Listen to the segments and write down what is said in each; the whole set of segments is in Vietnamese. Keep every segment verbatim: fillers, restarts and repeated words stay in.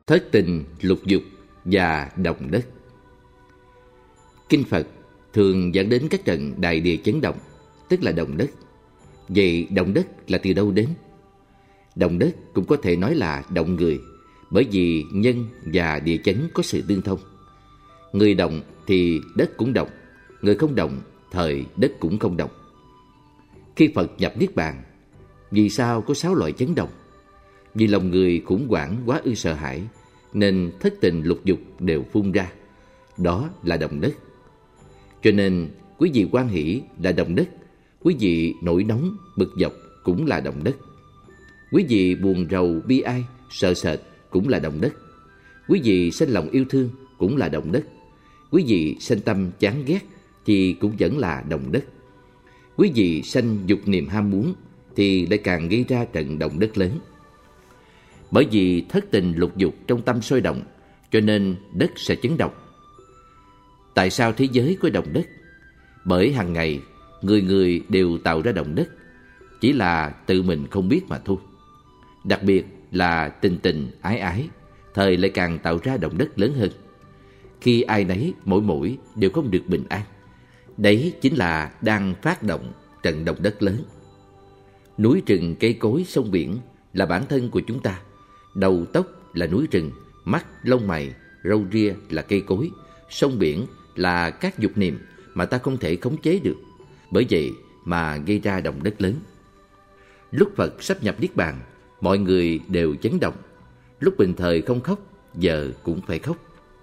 Thất tình, lục dục và động đất. Kinh Phật thường dẫn đến các trận đại địa chấn động, tức là động đất. Vậy động đất là từ đâu đến? Động đất cũng có thể nói là động người, bởi vì nhân và địa chấn có sự tương thông. Người động thì đất cũng động, người không động thời đất cũng không động. Khi Phật nhập Niết Bàn, vì sao có sáu loại chấn động? Vì lòng người khủng hoảng quá ư sợ hãi, nên thất tình lục dục đều phun ra. Đó là động đất. Cho nên quý vị hoan hỷ là động đất, quý vị nổi nóng, bực dọc cũng là động đất. Quý vị buồn rầu, bi ai, sợ sệt cũng là động đất. Quý vị sinh lòng yêu thương cũng là động đất. Quý vị sanh tâm chán ghét thì cũng vẫn là động đất. Quý vị sanh dục niệm ham muốn thì lại càng gây ra trận động đất lớn. Bởi vì thất tình lục dục trong tâm sôi động, cho nên đất sẽ chấn động. Tại sao thế giới có động đất? Bởi hàng ngày người người đều tạo ra động đất, chỉ là tự mình không biết mà thôi. Đặc biệt là tình tình ái ái, thời lại càng tạo ra động đất lớn hơn. Khi ai nấy mỗi mỗi đều không được bình an, đấy chính là đang phát động trận động đất lớn. Núi rừng, cây cối, sông biển là bản thân của chúng ta. Đầu tóc là núi rừng, mắt, lông mày, râu ria là cây cối, sông biển là các dục niệm mà ta không thể khống chế được. Bởi vậy mà gây ra động đất lớn. Lúc Phật sắp nhập Niết Bàn, mọi người đều chấn động. Lúc bình thời không khóc, giờ cũng phải khóc.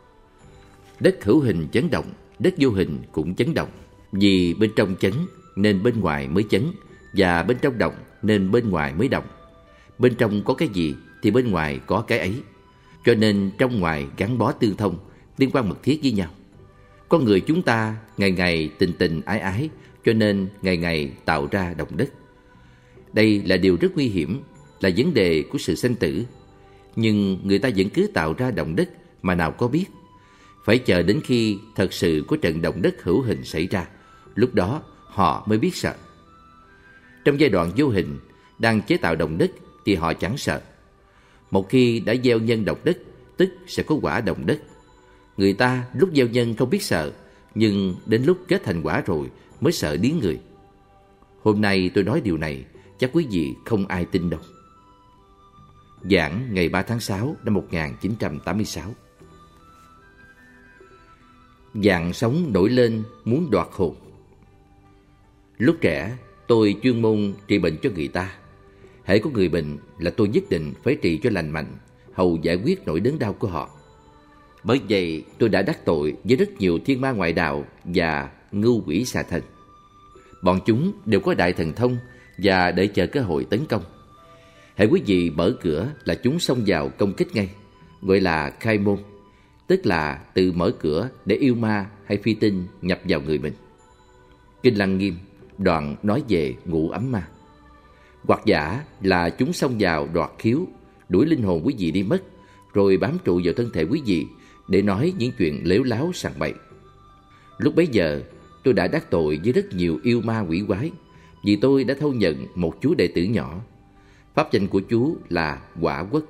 Đất hữu hình chấn động, đất vô hình cũng chấn động. Vì bên trong chấn nên bên ngoài mới chấn, và bên trong động nên bên ngoài mới động. Bên trong có cái gì thì bên ngoài có cái ấy. Cho nên trong ngoài gắn bó tương thông, liên quan mật thiết với nhau. Con người chúng ta ngày ngày tình tình ái ái, cho nên ngày ngày tạo ra động đất. Đây là điều rất nguy hiểm, là vấn đề của sự sanh tử. Nhưng người ta vẫn cứ tạo ra động đất mà nào có biết. Phải chờ đến khi thật sự có trận động đất hữu hình xảy ra, lúc đó họ mới biết sợ. Trong giai đoạn vô hình, đang chế tạo động đất thì họ chẳng sợ. Một khi đã gieo nhân động đất, tức sẽ có quả động đất. Người ta lúc gieo nhân không biết sợ, nhưng đến lúc kết thành quả rồi mới sợ điếng người. Hôm nay tôi nói điều này, chắc quý vị không ai tin đâu. Giảng ngày ba tháng sáu năm một nghìn chín trăm tám mươi sáu. Dạng sống nổi lên muốn đoạt hồn. Lúc trẻ, tôi chuyên môn trị bệnh cho người ta. Hễ có người bệnh là tôi nhất định phải trị cho lành mạnh, hầu giải quyết nỗi đớn đau của họ. Bởi vậy tôi đã đắc tội với rất nhiều thiên ma ngoại đạo và ngưu quỷ xà thần. Bọn chúng đều có đại thần thông và đợi chờ cơ hội tấn công. Hễ quý vị mở cửa là chúng xông vào công kích ngay, gọi là khai môn, tức là tự mở cửa để yêu ma hay phi tinh nhập vào người mình. Kinh Lăng Nghiêm đoạn nói về ngũ ấm ma. Hoặc giả là chúng xông vào đoạt khiếu, đuổi linh hồn quý vị đi mất, rồi bám trụ vào thân thể quý vị để nói những chuyện lếu láo sằng bậy. Lúc bấy giờ tôi đã đắc tội với rất nhiều yêu ma quỷ quái, vì tôi đã thâu nhận một chú đệ tử nhỏ. Pháp danh của chú là Quả Quốc.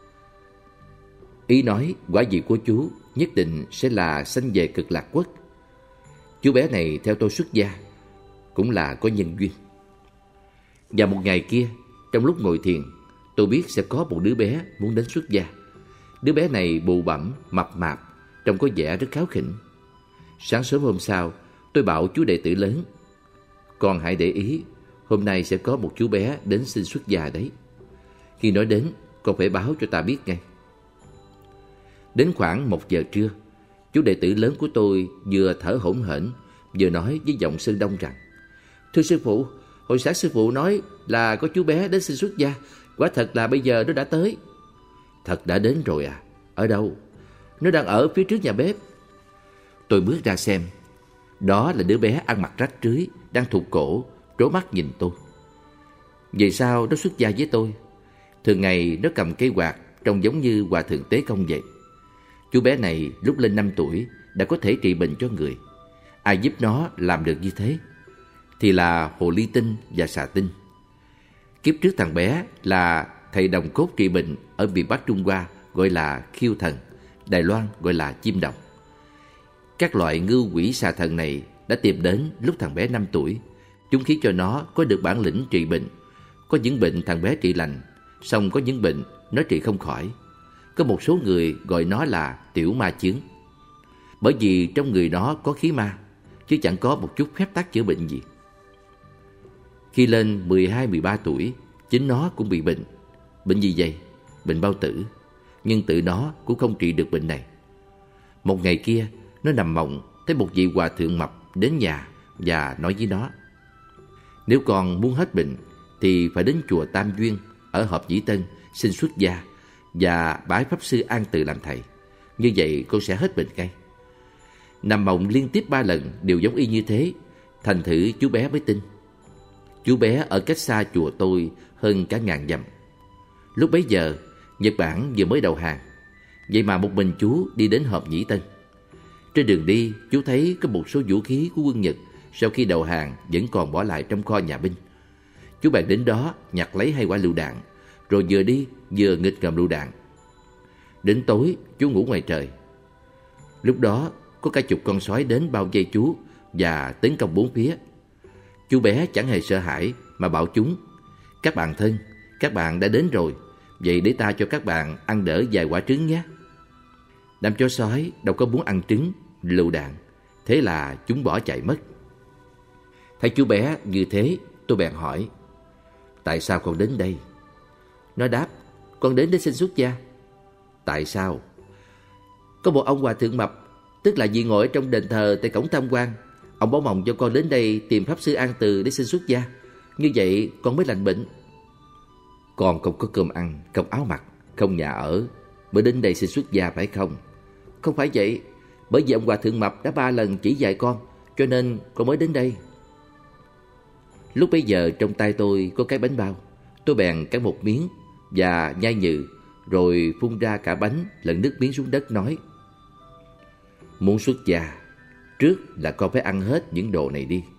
Ý nói quả vị của chú nhất định sẽ là sanh về Cực Lạc Quốc. Chú bé này theo tôi xuất gia, cũng là có nhân duyên. Và một ngày kia, trong lúc ngồi thiền, tôi biết sẽ có một đứa bé muốn đến xuất gia. Đứa bé này bụ bẫm, mập mạp, trông có vẻ rất kháu khỉnh. Sáng sớm hôm sau, tôi bảo chú đệ tử lớn: "Con hãy để ý, hôm nay sẽ có một chú bé đến xin xuất gia đấy. Khi nói đến, con phải báo cho ta biết ngay." Đến khoảng một giờ trưa, chú đệ tử lớn của tôi vừa thở hổn hển, vừa nói với giọng Sơn Đông rằng: "Thưa sư phụ, hồi sáng sư phụ nói là có chú bé đến xin xuất gia. Quả thật là bây giờ nó đã tới." "Thật đã đến rồi à? Ở đâu?" "Nó đang ở phía trước nhà bếp." Tôi bước ra xem. Đó là đứa bé ăn mặc rách rưới, đang thụt cổ, trố mắt nhìn tôi. Vì sao nó xuất gia với tôi? Thường ngày nó cầm cây quạt, trông giống như Hòa Thượng Tế Công vậy. Chú bé này lúc lên năm tuổi đã có thể trị bệnh cho người. Ai giúp nó làm được như thế? Thì là hồ ly tinh và xà tinh. Kiếp trước thằng bé là thầy đồng cốt trị bệnh ở miền Bắc Trung Hoa gọi là khiêu thần, Đài Loan gọi là chim đồng. Các loại ngưu quỷ xà thần này đã tìm đến lúc thằng bé năm tuổi. Chúng khiến cho nó có được bản lĩnh trị bệnh. Có những bệnh thằng bé trị lành, song có những bệnh nó trị không khỏi. Có một số người gọi nó là tiểu ma chướng, bởi vì trong người nó có khí ma, chứ chẳng có một chút phép tắc chữa bệnh gì. Khi lên mười hai mười ba tuổi, chính nó cũng bị bệnh. Bệnh gì vậy? Bệnh bao tử. Nhưng tự nó cũng không trị được bệnh này. Một ngày kia, nó nằm mộng, thấy một vị hòa thượng mập đến nhà và nói với nó: nếu con muốn hết bệnh thì phải đến chùa Tam Duyên ở Hợp Dĩ Tân xin xuất gia và bái pháp sư An Từ làm thầy. Như vậy con sẽ hết bệnh ngay. Nằm mộng liên tiếp ba lần đều giống y như thế, thành thử chú bé mới tin. Chú bé ở cách xa chùa tôi hơn cả ngàn dặm. Lúc bấy giờ Nhật Bản vừa mới đầu hàng, vậy mà một mình chú đi đến Hợp Nhĩ Tân. Trên đường đi, chú thấy có một số vũ khí của quân Nhật sau khi đầu hàng vẫn còn bỏ lại trong kho nhà binh. Chú bèn đến đó nhặt lấy hai quả lựu đạn, rồi vừa đi vừa nghịch ngợm lựu đạn. Đến tối, chú ngủ ngoài trời. Lúc đó có cả chục con sói đến bao vây chú và tấn công bốn phía. Chú bé chẳng hề sợ hãi mà bảo chúng: các bạn thân, các bạn đã đến rồi, vậy để ta cho các bạn ăn đỡ vài quả trứng nhé. Đám chó sói đâu có muốn ăn trứng, lựu đạn, thế là chúng bỏ chạy mất. Thấy chú bé như thế, tôi bèn hỏi: tại sao con đến đây? Nó đáp: con đến để xin xuất gia. Tại sao? Có một ông hòa thượng mập, tức là vị ngồi ở trong đền thờ tại cổng Tam Quan. Ông báo mộng cho con đến đây tìm pháp sư An Từ để xin xuất gia. Như vậy con mới lành bệnh. Con không có cơm ăn, không áo mặc, không nhà ở, mới đến đây xin xuất gia phải không? Không phải vậy, bởi vì ông hòa thượng mập đã ba lần chỉ dạy con, cho nên con mới đến đây. Lúc bấy giờ trong tay tôi có cái bánh bao. Tôi bèn cắn một miếng và nhai nhừ, rồi phun ra cả bánh lẫn nước miếng xuống đất, nói: muốn xuất gia, trước là con phải ăn hết những đồ này đi.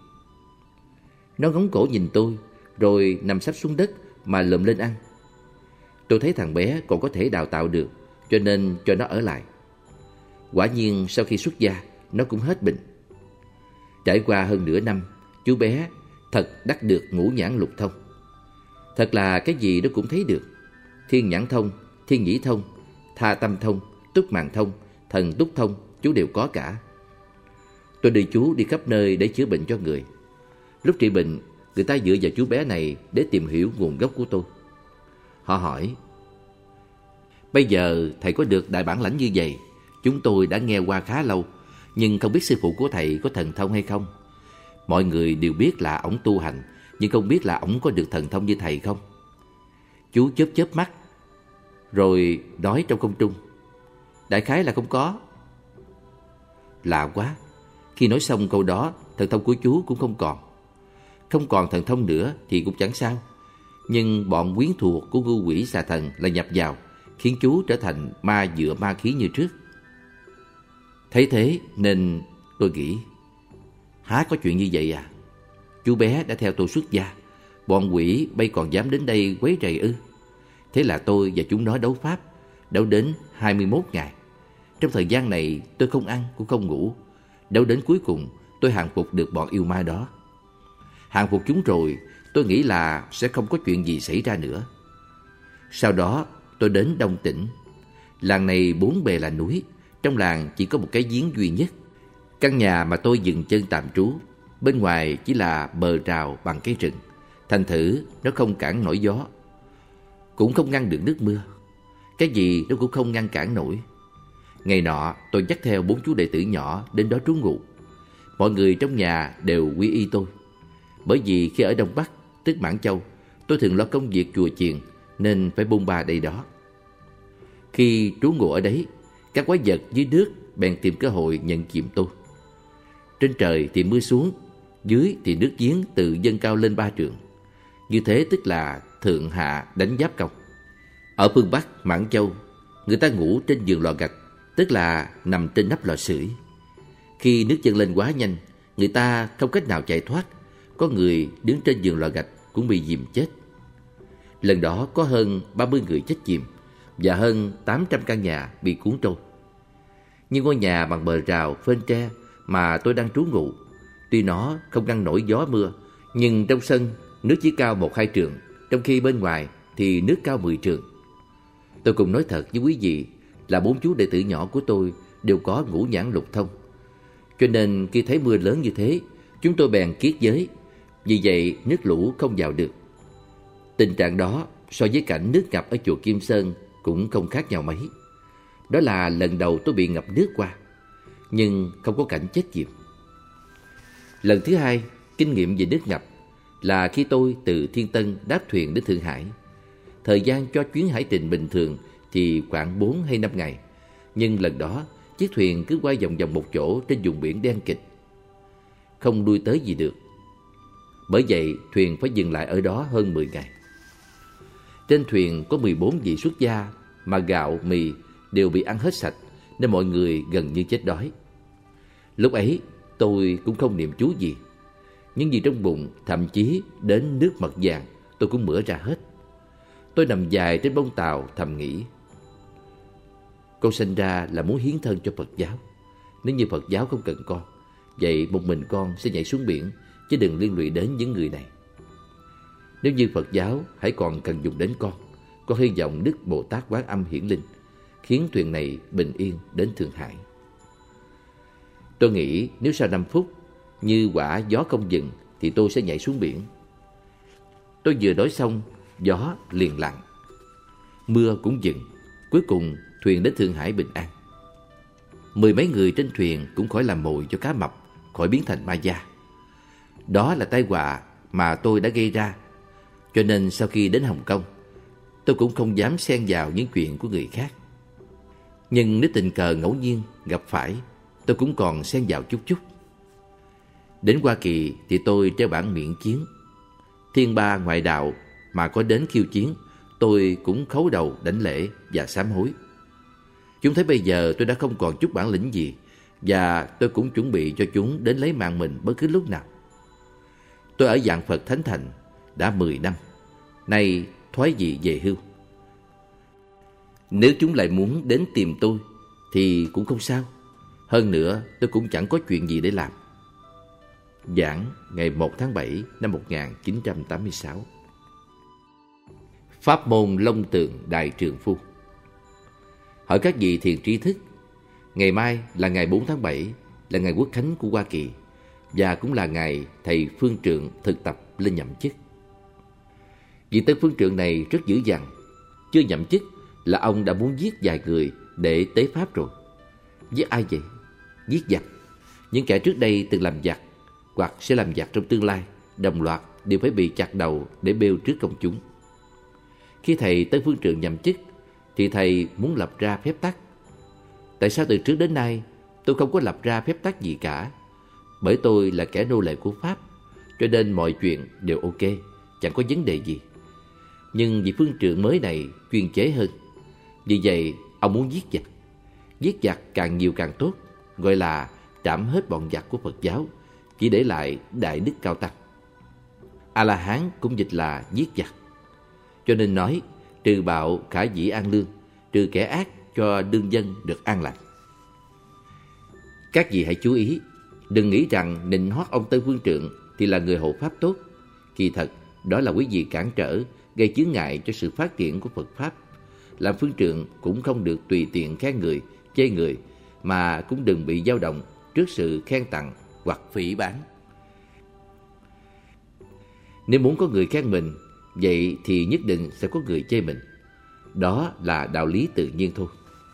Nó ngóng cổ nhìn tôi, rồi nằm sắp xuống đất mà lượm lên ăn. Tôi thấy thằng bé còn có thể đào tạo được, cho nên cho nó ở lại. Quả nhiên sau khi xuất gia, nó cũng hết bệnh. Trải qua hơn nửa năm, chú bé thật đắc được ngũ nhãn lục thông. Thật là cái gì nó cũng thấy được. Thiên nhãn thông, thiên nhĩ thông, tha tâm thông, túc màng thông, thần túc thông, chú đều có cả. Tôi đưa chú đi khắp nơi để chữa bệnh cho người. Lúc trị bệnh, người ta dựa vào chú bé này để tìm hiểu nguồn gốc của tôi. Họ hỏi: bây giờ thầy có được đại bản lãnh như vậy, chúng tôi đã nghe qua khá lâu, nhưng không biết sư phụ của thầy có thần thông hay không. Mọi người đều biết là ổng tu hành, nhưng không biết là ổng có được thần thông như thầy không. Chú chớp chớp mắt, rồi nói trong không trung: đại khái là không có. Lạ quá, khi nói xong câu đó, thần thông của chú cũng không còn. Không còn thần thông nữa thì cũng chẳng sao, nhưng bọn quyến thuộc của ngưu quỷ xà thần lại nhập vào, khiến chú trở thành ma dựa ma khí như trước. Thấy thế nên tôi nghĩ: há có chuyện như vậy à? Chú bé đã theo tôi xuất gia, bọn quỷ bây còn dám đến đây quấy rầy ư? Thế là tôi và chúng nó đấu pháp, đấu đến hai mươi mốt ngày. Trong thời gian này tôi không ăn cũng không ngủ. Đấu đến cuối cùng tôi hàng phục được bọn yêu ma đó. Hàng phục chúng rồi, tôi nghĩ là sẽ không có chuyện gì xảy ra nữa. Sau đó tôi đến Đông Tỉnh. Làng này bốn bề là núi, trong làng chỉ có một cái giếng duy nhất. Căn nhà mà tôi dừng chân tạm trú, bên ngoài chỉ là bờ rào bằng cây rừng, thành thử nó không cản nổi gió, cũng không ngăn được nước mưa. Cái gì nó cũng không ngăn cản nổi. Ngày nọ tôi dắt theo bốn chú đệ tử nhỏ đến đó trú ngụ. Mọi người trong nhà đều quy y tôi, bởi vì khi ở Đông Bắc, tức Mãn Châu, tôi thường lo công việc chùa chiền nên phải bôn ba đây đó. Khi trú ngụ ở đấy, các quái vật dưới nước bèn tìm cơ hội nhận chìm tôi. Trên trời thì mưa xuống, dưới thì nước giếng tự dâng cao lên ba trượng. Như thế tức là thượng hạ đánh giáp công. Ở phương Bắc Mãn Châu, người ta ngủ trên giường lò gạch, tức là nằm trên nắp lò sưởi. Khi nước dâng lên quá nhanh, người ta không cách nào chạy thoát. Có người đứng trên giường lò gạch cũng bị dìm chết. Lần đó có hơn ba mươi người chết chìm, và hơn tám trăm căn nhà bị cuốn trôi. Nhưng ngôi nhà bằng bờ rào phên tre mà tôi đang trú ngụ, tuy nó không ngăn nổi gió mưa, nhưng trong sân nước chỉ cao một hai trượng, trong khi bên ngoài thì nước cao mười trượng. Tôi cùng nói thật với quý vị là bốn chú đệ tử nhỏ của tôi đều có ngũ nhãn lục thông, cho nên khi thấy mưa lớn như thế, chúng tôi bèn kiết giới, vì vậy nước lũ không vào được. Tình trạng đó so với cảnh nước ngập ở chùa Kim Sơn cũng không khác nhau mấy. Đó là lần đầu tôi bị ngập nước qua, nhưng không có cảnh chết chìm. Lần thứ hai kinh nghiệm về nước ngập là khi tôi từ Thiên Tân đáp thuyền đến Thượng Hải. Thời gian cho chuyến hải trình bình thường thì khoảng bốn hay năm ngày, nhưng lần đó chiếc thuyền cứ quay vòng vòng một chỗ trên vùng biển đen kịt, không đuôi tới gì được. Bởi vậy thuyền phải dừng lại ở đó hơn mười ngày. Trên thuyền có mười bốn vị xuất gia, mà gạo, mì đều bị ăn hết sạch, nên mọi người gần như chết đói. Lúc ấy tôi cũng không niệm chú gì, nhưng vì trong bụng, thậm chí đến nước mật vàng tôi cũng mửa ra hết. Tôi nằm dài trên bông tàu thầm nghĩ, con sinh ra là muốn hiến thân cho Phật giáo. Nếu như Phật giáo không cần con, vậy một mình con sẽ nhảy xuống biển, chứ đừng liên lụy đến những người này. Nếu như Phật giáo hãy còn cần dùng đến con, con hy vọng Đức Bồ Tát Quán Âm hiển linh, khiến thuyền này bình yên đến Thượng Hải. Tôi nghĩ nếu sau năm phút, như quả gió không dừng, thì tôi sẽ nhảy xuống biển. Tôi vừa nói xong, gió liền lặng, mưa cũng dừng. Cuối cùng thuyền đến Thượng Hải bình an. Mười mấy người trên thuyền cũng khỏi làm mồi cho cá mập, khỏi biến thành ma da. Đó là tai họa mà tôi đã gây ra, cho nên sau khi đến Hồng Kông, tôi cũng không dám xen vào những chuyện của người khác. Nhưng nếu tình cờ ngẫu nhiên gặp phải, tôi cũng còn xen vào chút chút. Đến Hoa Kỳ thì tôi treo bảng miễn chiến. Thiên ba ngoại đạo mà có đến khiêu chiến, tôi cũng khấu đầu đảnh lễ và sám hối. Chúng thấy bây giờ tôi đã không còn chút bản lĩnh gì, và tôi cũng chuẩn bị cho chúng đến lấy mạng mình bất cứ lúc nào. Tôi ở Vạn Phật Thánh Thành đã mười năm, nay thoái vị về hưu. Nếu chúng lại muốn đến tìm tôi thì cũng không sao. Hơn nữa tôi cũng chẳng có chuyện gì để làm. Giảng ngày một tháng bảy năm một nghìn chín trăm tám mươi sáu. Pháp môn Long Tường Đại Trượng Phu. Hỏi các vị thiền tri thức, ngày mai là ngày bốn tháng bảy, là ngày quốc khánh của Hoa Kỳ, và cũng là ngày thầy Phương Trượng thực tập lên nhậm chức. Vị tân phương trượng này rất dữ dằn. Chưa nhậm chức là ông đã muốn giết vài người để tế pháp rồi. Giết ai vậy? Giết giặc. Những kẻ trước đây từng làm giặc hoặc sẽ làm giặc trong tương lai, đồng loạt đều phải bị chặt đầu để bêu trước công chúng. Khi thầy Tân Phương Trượng nhậm chức thì thầy muốn lập ra phép tắc. Tại sao từ trước đến nay tôi không có lập ra phép tắc gì cả? Bởi tôi là kẻ nô lệ của Pháp, cho nên mọi chuyện đều ok, chẳng có vấn đề gì. Nhưng vị phương trượng mới này chuyên chế hơn. Vì vậy ông muốn giết giặc. Giết giặc càng nhiều càng tốt, gọi là trảm hết bọn giặc của Phật giáo, chỉ để lại đại đức cao tăng. A-la-hán cũng dịch là giết giặc. Cho nên nói trừ bạo khả dĩ an lương, trừ kẻ ác cho đương dân được an lành. Các vị hãy chú ý, đừng nghĩ rằng nịnh hót ông Tân Phương Trượng thì là người hộ pháp tốt. Kỳ thật đó là quý vị cản trở, gây chướng ngại cho sự phát triển của Phật Pháp. Làm phương trượng cũng không được tùy tiện khen người, chê người, mà cũng đừng bị dao động trước sự khen tặng hoặc phỉ báng. Nếu muốn có người khen mình, vậy thì nhất định sẽ có người chê mình. Đó là đạo lý tự nhiên thôi.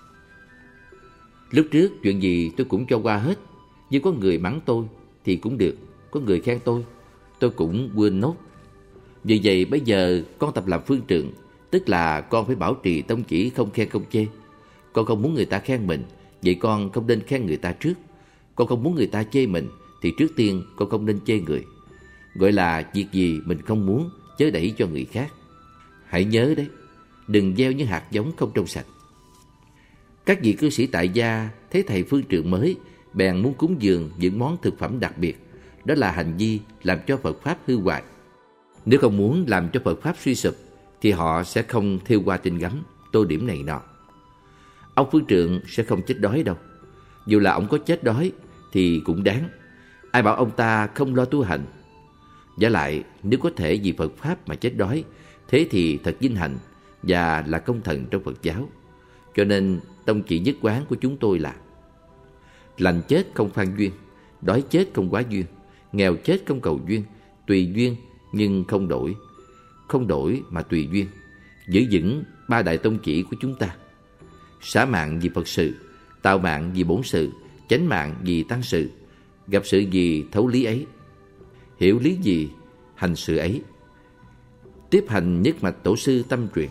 Lúc trước chuyện gì tôi cũng cho qua hết, nhưng có người mắng tôi thì cũng được, có người khen tôi, tôi cũng quên nốt. Vì vậy bây giờ con tập làm phương trượng, tức là con phải bảo trì tông chỉ không khen không chê. Con không muốn người ta khen mình, vậy con không nên khen người ta trước. Con không muốn người ta chê mình, thì trước tiên con không nên chê người. Gọi là việc gì mình không muốn, chớ đẩy cho người khác. Hãy nhớ đấy, đừng gieo những hạt giống không trong sạch. Các vị cư sĩ tại gia thấy thầy phương trượng mới, bèn muốn cúng dường những món thực phẩm đặc biệt. Đó là hành vi làm cho Phật Pháp hư hoại. Nếu không muốn làm cho Phật Pháp suy sụp, thì họ sẽ không thêu hoa tinh gấm, tô điểm này nọ. Ông phương trượng sẽ không chết đói đâu. Dù là ông có chết đói thì cũng đáng. Ai bảo ông ta không lo tu hành. Vả lại, nếu có thể vì Phật Pháp mà chết đói, thế thì thật vinh hạnh và là công thần trong Phật giáo. Cho nên tông chỉ nhất quán của chúng tôi là: lành chết không phan duyên, đói chết không quá duyên, nghèo chết không cầu duyên, tùy duyên nhưng không đổi, không đổi mà tùy duyên. Giữ vững ba đại tông chỉ của chúng ta: xả mạng vì Phật sự, tạo mạng vì bổn sự, chánh mạng vì tăng sự. Gặp sự gì thấu lý ấy, hiểu lý gì hành sự ấy. Tiếp hành nhất mạch tổ sư tâm truyền.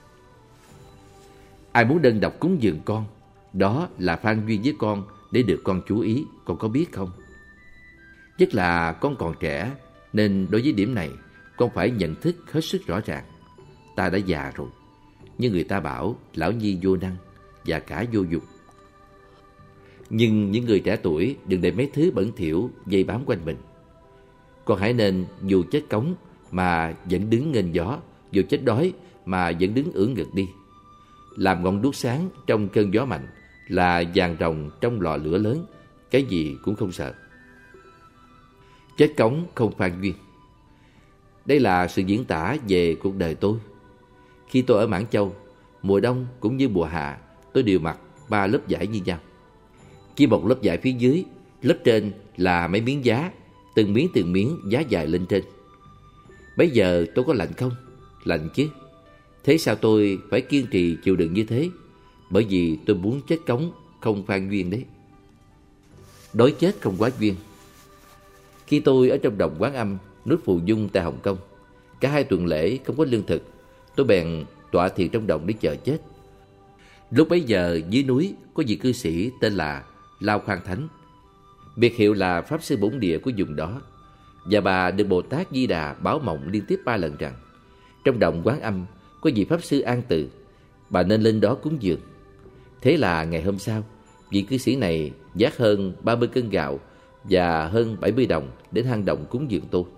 Ai muốn đơn độc cúng dường con, đó là phan duyên với con để được con chú ý, con có biết không? Nhất là con còn trẻ, nên đối với điểm này con phải nhận thức hết sức rõ ràng. Ta đã già rồi, nhưng người ta bảo lão nhi vô năng và cả vô dụng. Nhưng những người trẻ tuổi đừng để mấy thứ bẩn thỉu dây bám quanh mình. Con hãy nên dù chết cống mà vẫn đứng nghênh gió, dù chết đói mà vẫn đứng ưỡn ngực đi. Làm ngọn đuốc sáng trong cơn gió mạnh, là vàng rồng trong lò lửa lớn, cái gì cũng không sợ. Chết cống không phan duyên. Đây là sự diễn tả về cuộc đời tôi. Khi tôi ở Mãn Châu, mùa đông cũng như mùa hạ, tôi đều mặc ba lớp vải như nhau. Chỉ một lớp vải phía dưới, lớp trên là mấy miếng giá, từng miếng từng miếng giá dài lên trên. Bây giờ tôi có lạnh không? Lạnh chứ. Thế sao tôi phải kiên trì chịu đựng như thế? Bởi vì tôi muốn chết cống không phan duyên đấy. Đói chết không quá duyên. Khi tôi ở trong đồng Quán Âm, nước Phù Dung tại Hồng Kông, cả hai tuần lễ không có lương thực, tôi bèn tọa thiền trong đồng để chờ chết. Lúc bấy giờ dưới núi có vị cư sĩ tên là Lao Khoan Thánh, biệt hiệu là Pháp Sư Bổn Địa của vùng đó. Và bà được Bồ Tát Di Đà báo mộng liên tiếp ba lần rằng trong đồng Quán Âm có vị Pháp Sư an từ, bà nên lên đó cúng dường. Thế là ngày hôm sau, vị cư sĩ này vác hơn ba mươi cân gạo và hơn bảy mươi đồng đến hang động cúng dường tôi.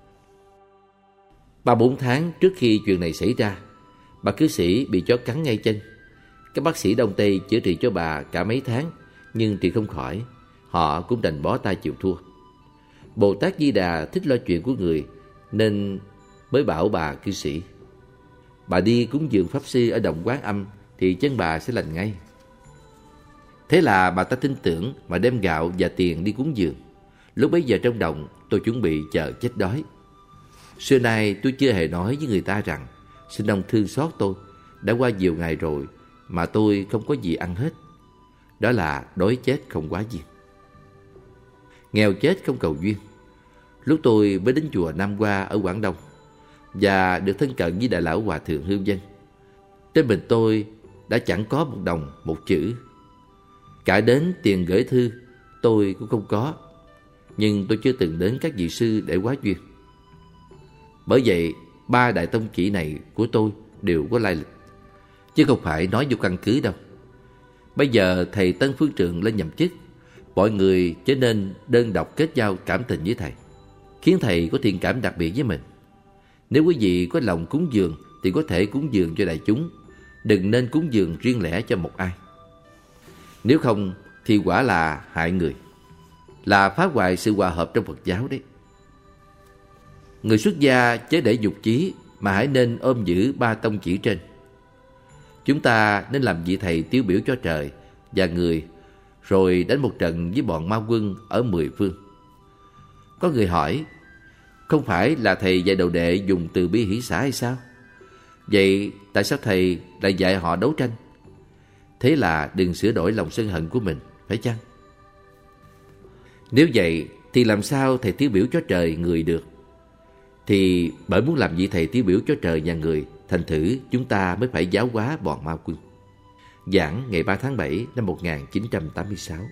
Ba bốn tháng trước khi chuyện này xảy ra, bà cư sĩ bị chó cắn ngay chân. Các bác sĩ Đông Tây chữa trị cho bà cả mấy tháng, nhưng trị không khỏi. Họ cũng đành bó tay chịu thua. Bồ Tát Di Đà thích lo chuyện của người, nên mới bảo bà cư sĩ: bà đi cúng dường Pháp Sư ở động Quán Âm thì chân bà sẽ lành ngay. Thế là bà ta tin tưởng mà đem gạo và tiền đi cúng dường. Lúc bấy giờ trong động, tôi chuẩn bị chờ chết đói. Xưa nay tôi chưa hề nói với người ta rằng xin ông thương xót tôi, đã qua nhiều ngày rồi mà tôi không có gì ăn hết. Đó là đói chết không quá duyên. Nghèo chết không cầu duyên. Lúc tôi mới đến chùa Nam Hoa ở Quảng Đông và được thân cận với Đại Lão Hòa Thượng Hương Dân, trên mình tôi đã chẳng có một đồng một chữ. Cả đến tiền gửi thư tôi cũng không có. Nhưng tôi chưa từng đến các vị sư để quá duyên. Bởi vậy ba đại tông chỉ này của tôi đều có lai lịch, chứ không phải nói vô căn cứ đâu. Bây giờ thầy Tân Phương Trượng lên nhậm chức, mọi người trở nên đơn độc kết giao cảm tình với thầy, khiến thầy có thiện cảm đặc biệt với mình. Nếu quý vị có lòng cúng dường thì có thể cúng dường cho đại chúng, đừng nên cúng dường riêng lẻ cho một ai. Nếu không thì quả là hại người, là phá hoại sự hòa hợp trong Phật giáo đấy. Người xuất gia chớ để dục chí, mà hãy nên ôm giữ ba tông chỉ trên. Chúng ta nên làm vị thầy tiêu biểu cho trời và người, rồi đánh một trận với bọn ma quân ở mười phương. Có người hỏi, không phải là thầy dạy đầu đệ dùng từ bi hỷ xả hay sao? Vậy tại sao thầy lại dạy họ đấu tranh? Thế là đừng sửa đổi lòng sân hận của mình, phải chăng? Nếu vậy thì làm sao thầy tiêu biểu cho trời người được? Thì bởi muốn làm vị thầy tiêu biểu cho trời và người, thành thử chúng ta mới phải giáo hóa bọn ma quân. Giảng ngày ba tháng bảy năm một nghìn chín trăm tám mươi sáu.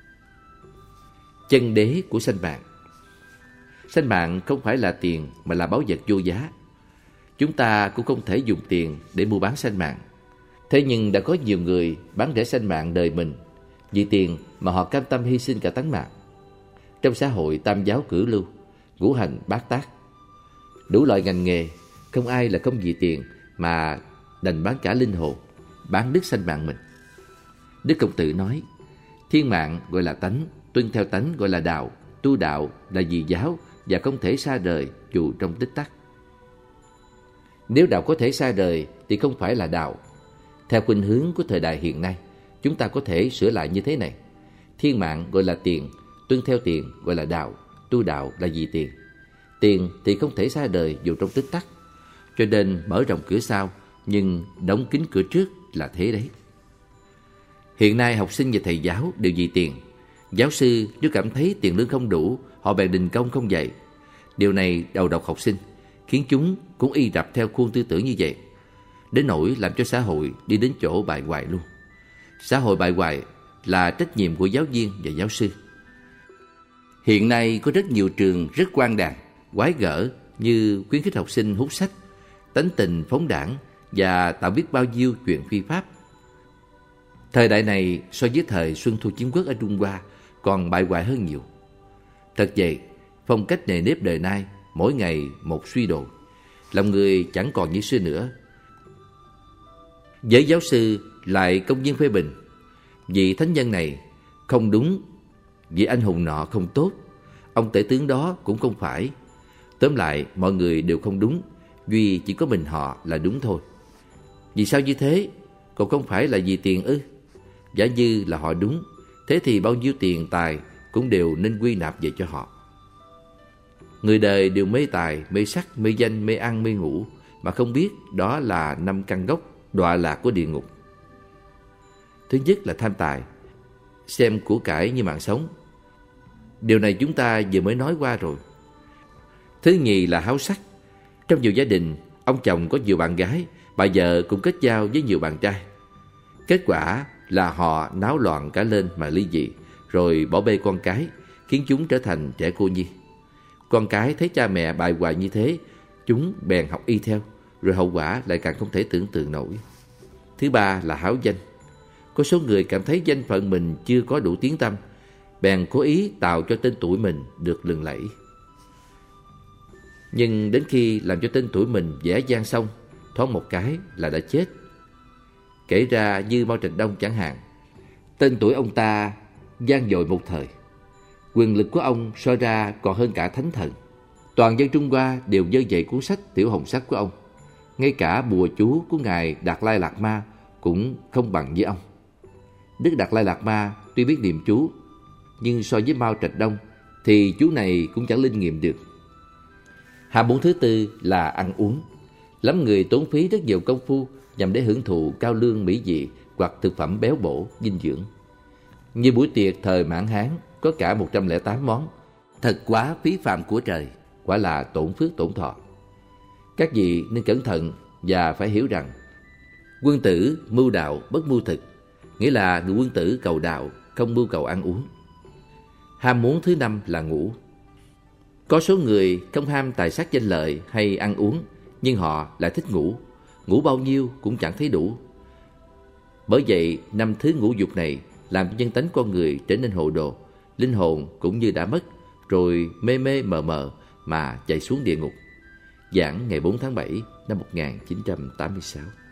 Chân đế của sanh mạng. Sanh mạng không phải là tiền mà là báu vật vô giá. Chúng ta cũng không thể dùng tiền để mua bán sanh mạng. Thế nhưng đã có nhiều người bán rẻ sanh mạng đời mình, vì tiền mà họ cam tâm hy sinh cả tánh mạng. Trong xã hội tam giáo cửu lưu, ngũ hành bát tác, đủ loại ngành nghề, không ai là không vì tiền mà đành bán cả linh hồn, bán đứt sanh mạng mình. Đức Khổng Tử nói, thiên mạng gọi là tánh, tuân theo tánh gọi là đạo, tu đạo là vì giáo và không thể xa rời dù trong tích tắc. Nếu đạo có thể xa rời thì không phải là đạo. Theo khuynh hướng của thời đại hiện nay, chúng ta có thể sửa lại như thế này: thiên mạng gọi là tiền, tuân theo tiền gọi là đạo, tu đạo là vì tiền. Tiền thì không thể xa rời dù trong tích tắc, cho nên mở rộng cửa sau nhưng đóng kín cửa trước là thế đấy. Hiện nay học sinh và thầy giáo đều vì tiền. Giáo sư nếu cảm thấy tiền lương không đủ, họ bèn đình công không dạy. Điều này đầu độc học sinh, khiến chúng cũng y rập theo khuôn tư tưởng như vậy, đến nỗi làm cho xã hội đi đến chỗ bại hoại luôn. Xã hội bại hoại là trách nhiệm của giáo viên và giáo sư. Hiện nay có rất nhiều trường rất quang đàng, quái gở như khuyến khích học sinh hút sách, tánh tình phóng đãng và tạo biết bao nhiêu chuyện phi pháp. Thời đại này so với thời Xuân Thu Chiến Quốc ở Trung Hoa còn bại hoại hơn nhiều. Thật vậy, phong cách nề nếp đời nay mỗi ngày một suy đồi, lòng người chẳng còn như xưa nữa. Giới giáo sư lại công nhiên phê bình vị thánh nhân này không đúng, vị anh hùng nọ không tốt, ông tể tướng đó cũng không phải. Tóm lại mọi người đều không đúng, duy chỉ có mình họ là đúng thôi. Vì sao như thế? Còn không phải là vì tiền ư? Giả như là họ đúng, thế thì bao nhiêu tiền tài cũng đều nên quy nạp về cho họ. Người đời đều mê tài, mê sắc, mê danh, mê ăn, mê ngủ, mà không biết đó là năm căn gốc đọa lạc của địa ngục. Thứ nhất là tham tài, xem của cải như mạng sống. Điều này chúng ta vừa mới nói qua rồi. Thứ nhì là háo sắc. Trong nhiều gia đình, ông chồng có nhiều bạn gái, bà vợ cũng kết giao với nhiều bạn trai. Kết quả là họ náo loạn cả lên mà ly dị, rồi bỏ bê con cái, khiến chúng trở thành trẻ cô nhi. Con cái thấy cha mẹ bại hoại như thế, chúng bèn học y theo, rồi hậu quả lại càng không thể tưởng tượng nổi. Thứ ba là háo danh. Có số người cảm thấy danh phận mình chưa có đủ tiếng tăm, bèn cố ý tạo cho tên tuổi mình được lừng lẫy. Nhưng đến khi làm cho tên tuổi mình dễ dàng xong, thoáng một cái là đã chết. Kể ra như Mao Trạch Đông chẳng hạn, tên tuổi ông ta vang dội một thời. Quyền lực của ông so ra còn hơn cả thánh thần. Toàn dân Trung Hoa đều dơ dậy cuốn sách Tiểu Hồng Sắc của ông. Ngay cả bùa chú của ngài Đạt Lai Lạt Ma cũng không bằng với ông. Đức Đạt Lai Lạt Ma tuy biết niệm chú, nhưng so với Mao Trạch Đông thì chú này cũng chẳng linh nghiệm được. Hạng môn thứ tư là ăn uống. Lắm người tốn phí rất nhiều công phu nhằm để hưởng thụ cao lương mỹ vị hoặc thực phẩm béo bổ, dinh dưỡng. Như buổi tiệc thời Mãn Hán có cả một trăm lẻ tám món. Thật quá phí phạm của trời, quả là tổn phước tổn thọ. Các vị nên cẩn thận và phải hiểu rằng quân tử mưu đạo bất mưu thực, nghĩa là người quân tử cầu đạo, không mưu cầu ăn uống. Ham muốn thứ năm là ngủ. Có số người không ham tài sắc danh lợi hay ăn uống, nhưng họ lại thích ngủ. Ngủ bao nhiêu cũng chẳng thấy đủ. Bởi vậy, năm thứ ngũ dục này làm cho nhân tánh con người trở nên hồ đồ, linh hồn cũng như đã mất, rồi mê mê mờ mờ mà chạy xuống địa ngục. Giảng ngày bốn tháng bảy năm một nghìn chín trăm tám mươi sáu.